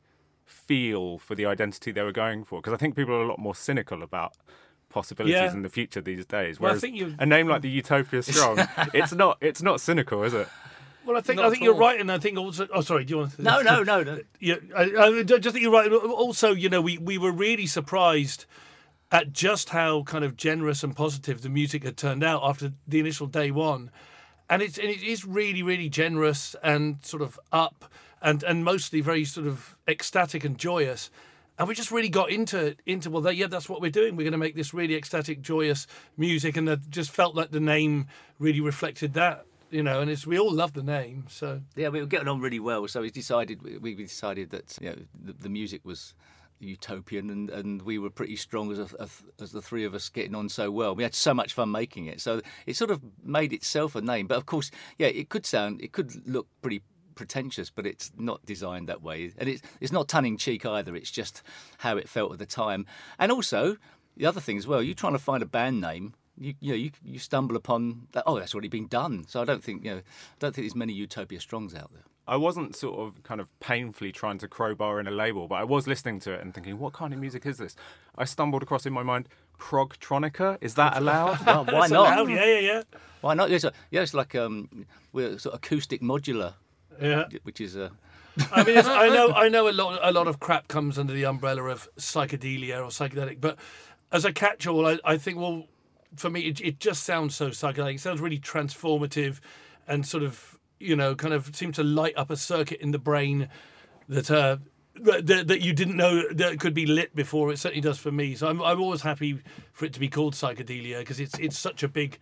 feel for the identity they were going for? Because I think people are a lot more cynical about possibilities Yeah. in the future these days. Well, I Whereas think you- a name like the Utopia Strong, it's not it's not cynical, is it? Well, I think Not I at think you're all. right, and I think also. Oh, sorry. Do you want to? No, no, no, no. Yeah, I, I just think you're right. Also, you know, we, we were really surprised at just how kind of generous and positive the music had turned out after the initial day one, and it's and it is really really generous and sort of up and and mostly very sort of ecstatic and joyous. And we just really got into into well, that, yeah, that's what we're doing. We're going to make this really ecstatic, joyous music, and it just felt like the name really reflected that. You know, and it's we all love the name, so Yeah, we were getting on really well, so we decided we we decided that you know the, the music was utopian, and, and we were pretty strong as a, a, as the three of us getting on so well. We had so much fun making it, so it sort of made itself a name. But of course, yeah, it could sound, it could look pretty pretentious, but it's not designed that way, and it's it's not tongue in cheek either. It's just how it felt at the time, and also the other thing as well. You're trying to find a band name. You, you know, you you stumble upon that. Oh, that's already been done. So I don't think you know. I don't think there's many Utopia Strongs out there. I wasn't sort of kind of painfully trying to crowbar in a label, but I was listening to it and thinking, what kind of music is this? I stumbled across in my mind progtronica. Is that allowed? Well, why That's not? allowed, Yeah, yeah, yeah. Why not? Yes, yeah, it's like um, we're sort of acoustic modular, Yeah. which is a. I mean, it's, I know, I know, a lot, a lot of crap comes under the umbrella of psychedelia or psychedelic, but as a catch-all, I, I think, well, for me, it, it just sounds so psychedelic. It sounds really transformative, and sort of, you know, kind of seems to light up a circuit in the brain that uh, that, that you didn't know that could be lit before. It certainly does for me. So I'm, I'm always happy for it to be called psychedelia, because it's it's such a big,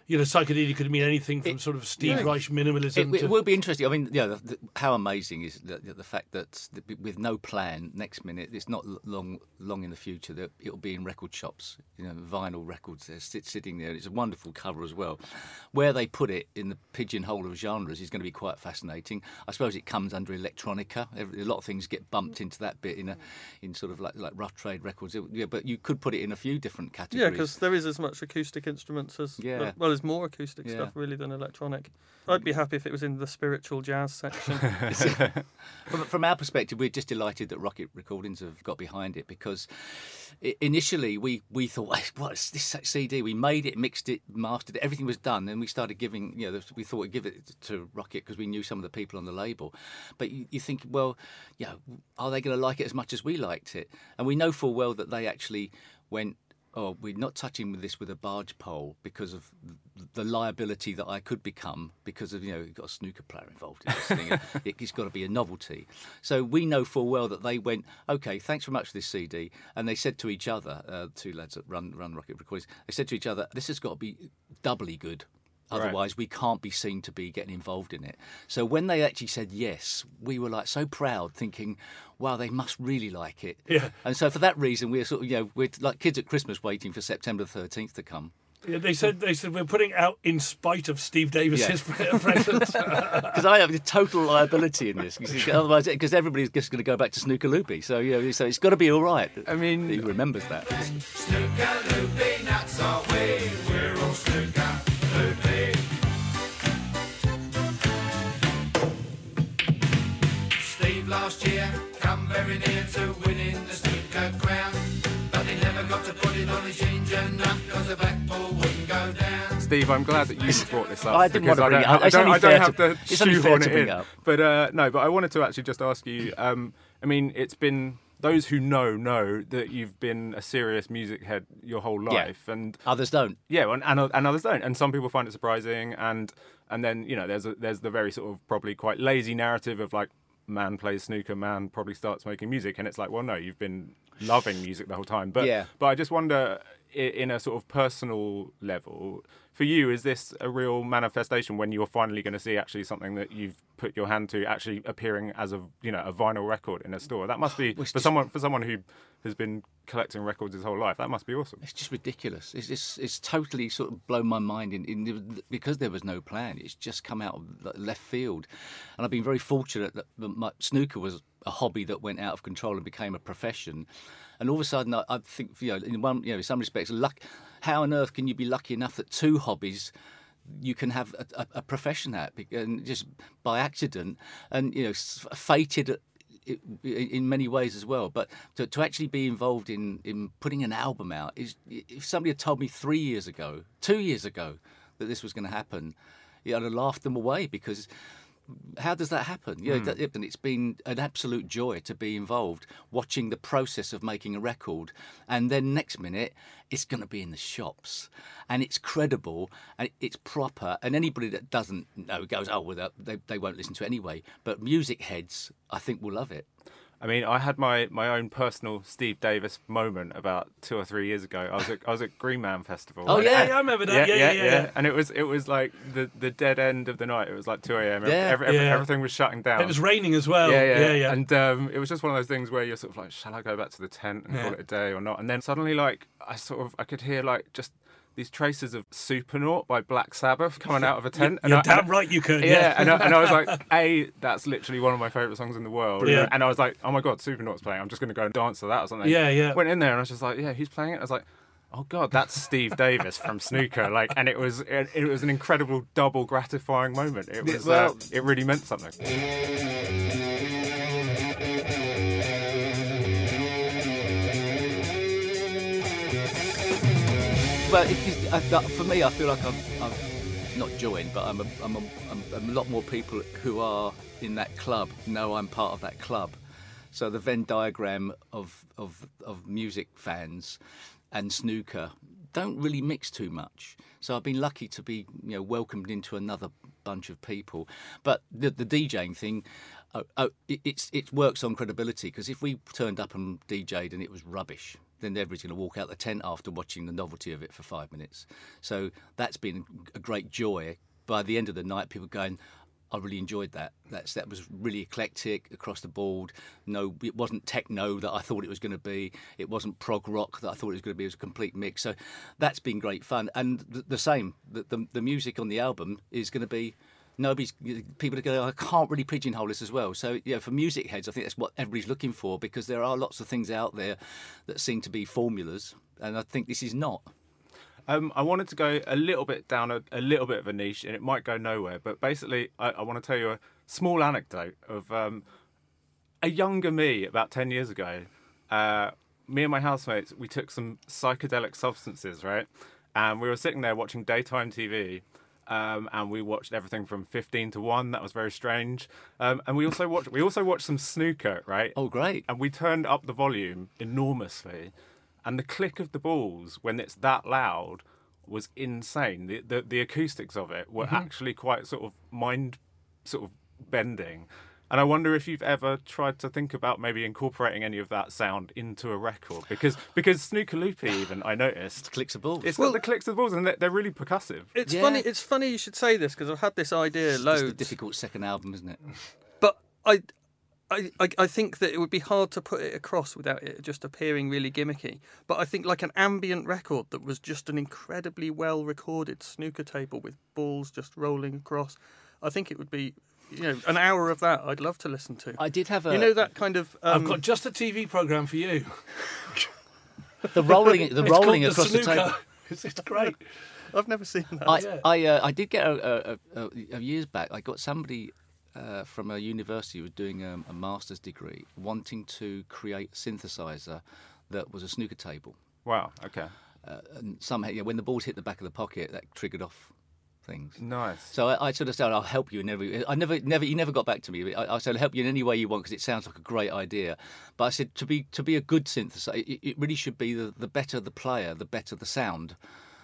you know, psychedelia could mean anything from It- sort of Steve yeah. Reich minimalism It, to... it will be interesting. I mean, yeah, the, the, how amazing is the, the fact that the, with no plan, next minute, it's not l- long, long in the future that it'll be in record shops. You know, vinyl records. They're sit, sitting there. It's a wonderful cover as well. Where they put it in the pigeonhole of genres is going to be quite fascinating. I suppose it comes under electronica. Every, a lot of things get bumped into that bit in a, in sort of like like rough trade records. It- yeah, but you could put it in a few different categories. Yeah, because there is as much acoustic instruments as Yeah. well, there's more acoustic Yeah. stuff really than electronic. I'd be happy if it was in the spiritual jazz section. From, from our perspective, we're just delighted that Rocket Recordings have got behind it because i- initially we, we thought, what is this C D? We made it, mixed it, mastered it, everything was done. Then we started giving, you know, we thought we'd give it to Rocket because we knew some of the people on the label. But you, you think, well, yeah, are they going to like it as much as we liked it? And we know full well that they actually went, oh, we're not touching with this with a barge pole because of the liability that I could become because of, you know, you've got a snooker player involved in this thing. It, it's got to be a novelty. So we know full well that they went, OK, thanks very much for this C D. And they said to each other, uh, two lads that run, run Rocket Recordings, they said to each other, this has got to be doubly good. Otherwise, Right. we can't be seen to be getting involved in it. So when they actually said yes, we were like so proud, thinking, "Wow, they must really like it." Yeah. And so for that reason, we're sort of, you know, we're like kids at Christmas waiting for September thirteenth to come. Yeah, they said they said we're putting out in spite of Steve Davis's presence. Because I have a total liability in this. 'Cause otherwise, because everybody's just going to go back to Snooker Loopy. So you know, so it's got to be all right. I mean, he remembers that. Snooker Loopy, that's our way. We're all Snooker Loopy. Steve last year come very near to winning the snooker crown, but he never got to put it on his ginger nut because the Blackpool wouldn't go down. Steve, I'm glad that you brought this up. I didn't because want to bring I it don't, up. I It's don't, only I don't fair have to- to it's only fair shoehorn to it bring in. it up. But uh, no, but I wanted to actually just ask you. Um, I mean, it's been those who know know that you've been a serious music head your whole Yeah. life, and Others don't. yeah, and, and and others don't, and some people find it surprising, and and then you know there's a, there's the very sort of probably quite lazy narrative of like man plays snooker, man probably starts making music, and it's like, well, no, you've been loving music the whole time, but Yeah. but I just wonder, i- in a sort of personal level, for you, is this a real manifestation when you're finally going to see actually something that you've put your hand to actually appearing as a you know a vinyl record in a store? That must be Well, it's for just- someone for someone who has been collecting records his whole life. That must be awesome. It's just ridiculous. It's just, it's totally sort of blown my mind in, in because there was no plan. It's just come out of left field, and I've been very fortunate that my snooker was a hobby that went out of control and became a profession. And all of a sudden, I, I think, you know, in one, you know, in some respects, luck. How on earth can you be lucky enough that two hobbies you can have a, a, a profession at, and just by accident, and you know, s- fated at- in many ways as well, but to, to actually be involved in, in putting an album out is, if somebody had told me three years ago, two years ago, that this was going to happen, yeah, I'd have laughed them away, because how does that happen? You know, Hmm. that- and it's been an absolute joy to be involved, watching the process of making a record, and then next minute it's going to be in the shops, and it's credible, and it's proper, and anybody that doesn't know goes, oh, well, they, they won't listen to it anyway. But music heads, I think, will love it. I mean, I had my, my own personal Steve Davis moment about two or three years ago. I was at I was at Green Man Festival. Oh, and- yeah. and- Yeah, I remember that. Yeah, yeah, yeah, yeah. And it was it was like the, the dead end of the night. It was like two a.m. Yeah. Every, every, Yeah. Everything was shutting down. It was raining as well. Yeah, yeah, yeah. yeah. And um, it was just one of those things where you're sort of like, shall I go back to the tent and Yeah. call it a day or not? And then suddenly, like, I sort of I could hear like just these traces of Supernaut by Black Sabbath coming out of a tent. You're I, damn and, right you could. Yeah, Yeah, and, I, and I was like, A, that's literally one of my favourite songs in the world. Brilliant. And I was like, oh my God, Supernaut's playing. I'm just going to go and dance to that or something. Yeah, yeah. Went in there and I was just like, yeah, who's playing it? I was like, oh God, that's Steve Davis from Snooker. Like, and it was it, it was an incredible double gratifying moment. It was Well- uh, it really meant something. Well, it, it, I, that- for me, I feel like I've, I've not joined, but I'm a, I'm, a, I'm a lot more people who are in that club know I'm part of that club. So the Venn diagram of, of, of music fans and snooker don't really mix too much. So I've been lucky to be, you know, welcomed into another bunch of people. But the, the DJing thing, Oh, oh it, it's it works on credibility, because if we turned up and D J'd and it was rubbish, then everybody's going to walk out the tent after watching the novelty of it for five minutes. So that's been a great joy. By the end of the night, people going, I really enjoyed that. That's that was really eclectic across the board. No, it wasn't techno that I thought it was going to be. It wasn't prog rock that I thought it was going to be. It was a complete mix. So that's been great fun. And the, the same, the, the the music on the album is going to be. Nobody's people are going. I can't really pigeonhole this as well. So yeah, for music heads, I think that's what everybody's looking for, because there are lots of things out there that seem to be formulas, and I think this is not. Um, I wanted to go a little bit down a, a little bit of a niche, and it might go nowhere. But basically, I, I want to tell you a small anecdote of um, a younger me about ten years ago. Uh, me and my housemates, we took some psychedelic substances, right? And we were sitting there watching daytime T V. Um, and we watched everything from fifteen to one. That was very strange. Um, and we also watched we also watched some snooker, right? Oh, great! And we turned up the volume enormously, and the click of the balls when it's that loud was insane. The the, the acoustics of it were mm-hmm. actually quite sort of mind sort of bending. And I wonder if you've ever tried to think about maybe incorporating any of that sound into a record, because because Snooker Loopy, even I noticed clicks of balls. It's well, got the clicks of balls, and they're, they're really percussive. It's yeah. funny. It's funny you should say this, because I've had this idea it's loads. It's a difficult second album, isn't it? But I, I, I, I think that it would be hard to put it across without it just appearing really gimmicky. But I think like an ambient record that was just an incredibly well recorded snooker table with balls just rolling across. I think it would be. You know, an hour of that I'd love to listen to. I did have a... You know that kind of... Um, I've got just a T V programme for you. the rolling the it's rolling called across the, the table. It's, it's great. I've never seen that. I yeah. I, uh, I did get, a, a, a, a years back, I got somebody uh, from a university who was doing a, a master's degree wanting to create a synthesizer that was a snooker table. Wow, okay. Uh, and somehow, yeah, when the balls hit the back of the pocket, that triggered off things. Nice. So I, I sort of said, I'll help you in every. I never, never, he never got back to me. I, I said, I'll help you in any way you want, because it sounds like a great idea. But I said, to be to be a good synthesizer, it, it really should be the, the better the player, the better the sound.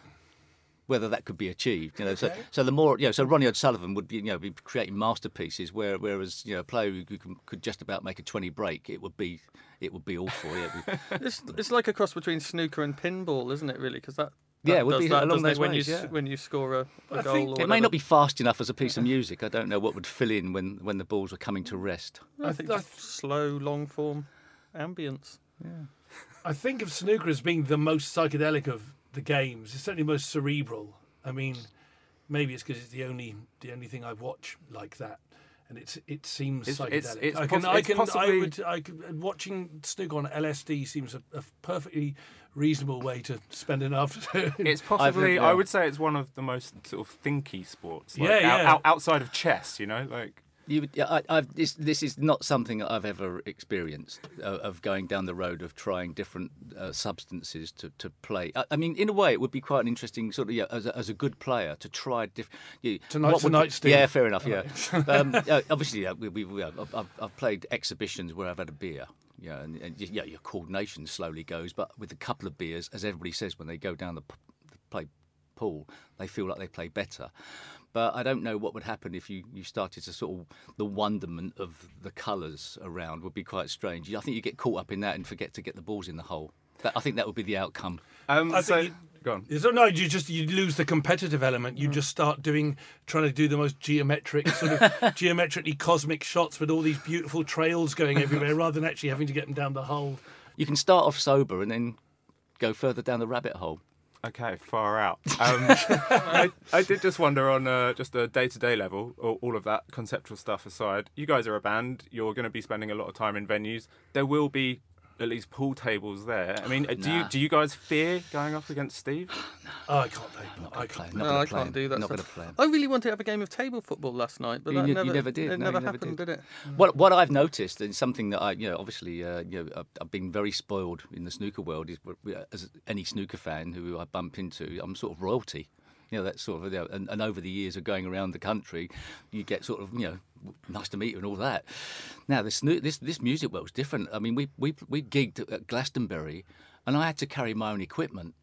Whether that could be achieved, you know. Okay. So, so the more, you know, so Ronnie O'Sullivan would be, you know, be creating masterpieces, where, whereas, you know, a player who could, could just about make a twenty break, it would be, it would be awful. Yeah, it's, it's like a cross between snooker and pinball, isn't it? Really, because that. Yeah, That it would does be that, along doesn't it, those when ways, you yeah. when you score a, a I goal. think or it whatever. may not be fast enough as a piece of music. I don't know what would fill in when, when the balls were coming to rest. I think just slow, long form ambience. Yeah. I think of snooker as being the most psychedelic of the games. It's certainly most cerebral. I mean, maybe it's because it's the only the only thing I watch like that, and it's it seems It's- psychedelic. it's- it's I can, poss- I it's can, possibly- I would, I could, watching snooker on L S D seems a, a perfectly reasonable way to spend an afternoon. It's possibly, yeah. I would say, it's one of the most sort of thinky sports. Like, Yeah, out- yeah. out- outside of chess, you know, like. You, would- I, I've, this, this is not something that I've ever experienced, uh, of going down the road of trying different uh, substances to, to play. I, I mean, in a way, it would be quite an interesting sort of, yeah, as a, as a good player, to try different. You, Tonight's what would- the night, Steve. Yeah, fair enough. Yeah, um, uh, obviously, uh, we, we, we, I've, I've, I've played exhibitions where I've had a beer. Yeah, and, and yeah, your coordination slowly goes, but with a couple of beers, as everybody says when they go down the, p- the play pool, they feel like they play better. But I don't know what would happen if you, you started to sort of, the wonderment of the colours around would be quite strange. I think you get caught up in that and forget to get the balls in the hole. That, I think that would be the outcome. Um, I so, think go on. So no, you just you lose the competitive element. You just start doing trying to do the most geometric sort of geometrically cosmic shots with all these beautiful trails going everywhere, rather than actually having to get them down the hole. You can start off sober and then go further down the rabbit hole. Okay, far out. Um, I, I did just wonder on uh, just a day-to-day level, all, all of that conceptual stuff aside, you guys are a band, you're going to be spending a lot of time in venues. There will be at least pool tables there. I mean, do Nah. you do you guys fear going up against Steve? Oh, I can't play. Not I gonna can't. play. Not No, gonna I play can't him. do that Not stuff. going to play him. I really wanted to have a game of table football last night, but You- that you- you never, never did. It No, never you never happened, did. did, it? What what I've noticed, and something that I, you know, obviously, uh, you know, I've, I've been very spoiled in the snooker world. Is as any snooker fan who I bump into, I'm sort of royalty. You know, that sort of, you know, and, and over the years of going around the country, you get sort of, you know, nice to meet you and all that. Now, this snoo- this this music world's different. I mean, we we we gigged at Glastonbury, and I had to carry my own equipment.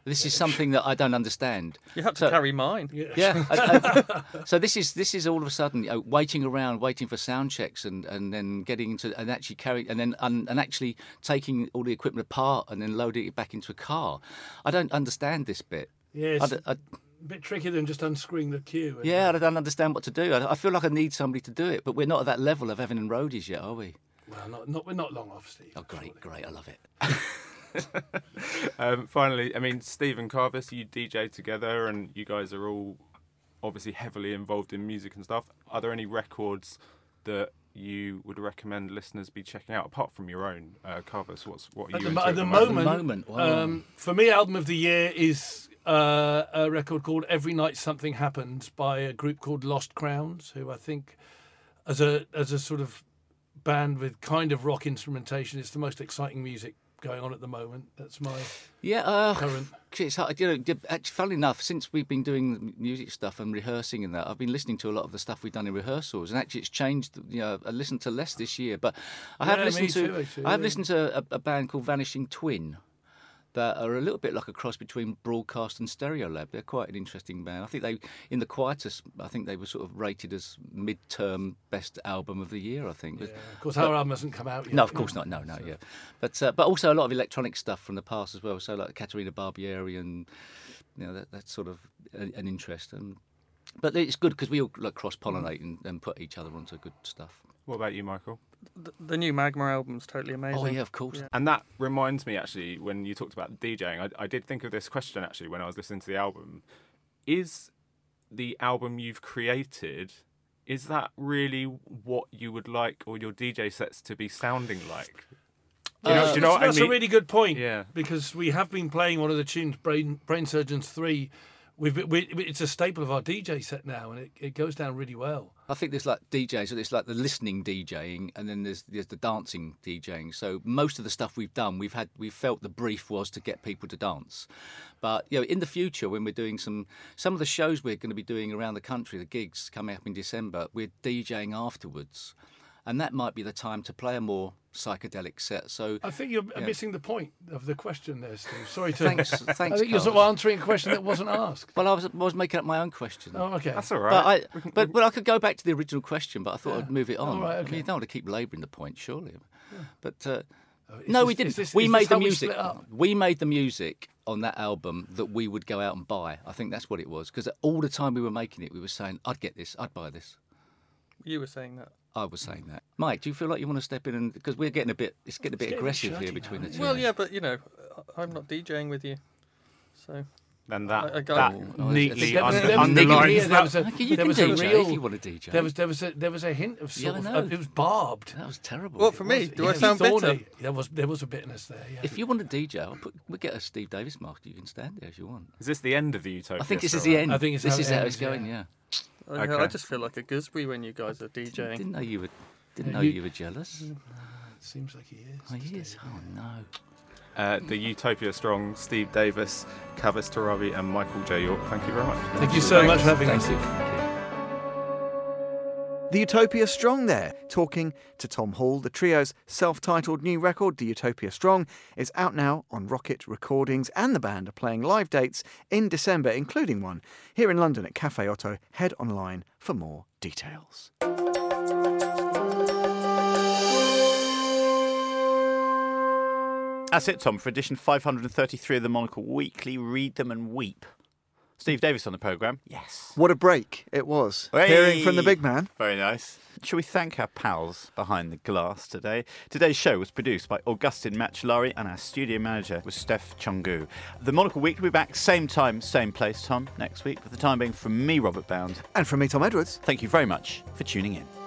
This is something that I don't understand. You have to So- carry mine. Yeah. I- I- so this is this is all of a sudden you know, waiting around, waiting for sound checks, and, and then getting into and actually carrying and then and, and actually taking all the equipment apart and then loading it back into a car. I don't understand this bit. Yeah, I it's d- I- a bit trickier than just unscrewing the queue. and- yeah, I don't understand what to do. I, I feel like I need somebody to do it, but we're not at that level of Evan and roadies yet, are we? Well, not, not, we're not long off, Steve. Oh, great, great, I love it. um, finally, I mean, Steve and Carvis, you D J together, and you guys are all obviously heavily involved in music and stuff. Are there any records that you would recommend listeners be checking out apart from your own? Uh, Carvis, what's what are At you the, into mo- at the moment, moment, wow. um, for me, album of the year is uh, a record called "Every Night Something Happens" by a group called Lost Crowns, who I think, as a as a sort of band with kind of rock instrumentation, it's the most exciting music going on at the moment. That's my Yeah, uh, current. it's hard, you know. d- Actually, funnily enough, since we've been doing music stuff and rehearsing and that, I've been listening to a lot of the stuff we've done in rehearsals, and actually, it's changed. You know, I listened to less this year, but I have Yeah, listened me to. too, actually, I have yeah. listened to a, a band called Vanishing Twin. That are a little bit like a cross between Broadcast and Stereolab. They're quite an interesting band. I think they, in the Quietus, I think they were sort of rated as mid-term best album of the year. I think. Yeah, of course, our album hasn't come out yet. No, of course not. No, no, yeah, but uh, but also a lot of electronic stuff from the past as well. So like Caterina Barbieri and you know that, that's sort of a, an interest. And but it's good because we all like cross pollinate and, and put each other onto good stuff. What about you, Michael? The, the new Magma album's totally amazing. Oh yeah, of course. And that reminds me, actually, when you talked about DJing, I, I did think of this question, actually, when I was listening to the album. Is the album you've created, is that really what you would like all your D J sets to be sounding like? Do you know, Uh, do you know what I that's mean? a really good point. Yeah. Because we have been playing one of the tunes, Brain, Brain Surgeons three. We've been, we, it's a staple of our D J set now, and it, it goes down really well. I think there's like D Js, so there's like the listening DJing, and then there's there's the dancing DJing. So most of the stuff we've done, we've had we've felt the brief was to get people to dance. But you know, in the future, when we're doing some some of the shows we're going to be doing around the country, the gigs coming up in December, we're DJing afterwards, and that might be the time to play a more psychedelic set. So I think you're yeah. missing the point of the question there, Steve. Sorry to. Thanks, thanks. I think you're sort of answering a question that wasn't asked. Well, I was I was making up my own question. Oh, okay. That's all right. But I, but, but I could go back to the original question, but I thought Yeah. I'd move it on. All right, I okay. mean, you don't want to keep labouring the point, surely. But uh, Is no, this- we didn't. is this- we is made this the how we music. split up? We made the music on that album that we would go out and buy. I think that's what it was. Because all the time we were making it, we were saying, "I'd get this. I'd buy this." You were saying that. I was saying that. Mike, do you feel like you want to step in and because we're getting a bit, it's getting a bit getting aggressive shirty here now, between the isn't two. Well, yeah, but you know, I- I'm not DJing with you, so. Then that, I- I go- that Oh, neatly There was, under, there was, there was, underlines there was a, Okay, you there can was a D J real, if you want to D J. There was there was a there was a hint of Yeah, sort I of know. it was barbed. That was terrible. What for me? Was- Do yeah, I it was sound better? thorny. There was there was a bitterness there. Yeah. If you want to D J, I'll put, we'll get a Steve Davis mask. You can stand there if you want. Is this the end of the Utopia? I think this is story? the end. I think it's this how is it how ends, it's going. yeah. Yeah. I, I Okay. just feel like a gooseberry when you guys are DJing. Didn't know you were. Didn't Yeah, know you- you, were jealous. Seems like he is. Oh, he is. Oh no. Uh, the Utopia Strong, Steve Davis, Kavis Tarabi, and Michael J. York. Thank you very much. Thank you so much for having Thank us. you. The Utopia Strong there, talking to Tom Hall. The trio's self-titled new record, The Utopia Strong, is out now on Rocket Recordings, and the band are playing live dates in December, including one here in London at Cafe Otto. Head online for more details. That's it, Tom, for edition five hundred thirty-three of the Monocle Weekly. Read them and weep. Steve Davis on the programme. Yes. What a break it was. Hey! Hearing from the big man. Very nice. Shall we thank our pals behind the glass today? Today's show was produced by Augustin Macellari and our studio manager was Steph Chungu. The Monocle Week will be back same time, same place, Tom, next week. For the time being, from me, Robert Bound. And from me, Tom Edwards. Thank you very much for tuning in.